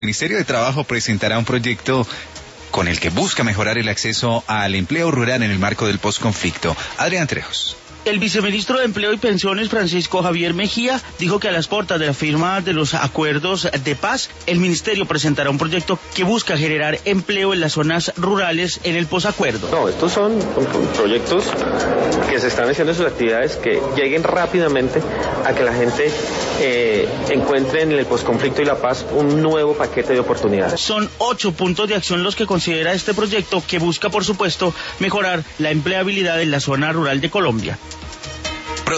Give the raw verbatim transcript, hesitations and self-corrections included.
El Ministerio de Trabajo presentará un proyecto con el que busca mejorar el acceso al empleo rural en el marco del posconflicto. Adrián Trejos. El viceministro de Empleo y Pensiones, Francisco Javier Mejía, dijo que a las puertas de la firma de los acuerdos de paz, el ministerio presentará un proyecto que busca generar empleo en las zonas rurales en el posacuerdo. No, estos son proyectos que se están haciendo sus actividades que lleguen rápidamente a que la gente eh, encuentre en el posconflicto y la paz un nuevo paquete de oportunidades. Son ocho puntos de acción los que considera este proyecto, que busca, por supuesto, mejorar la empleabilidad en la zona rural de Colombia.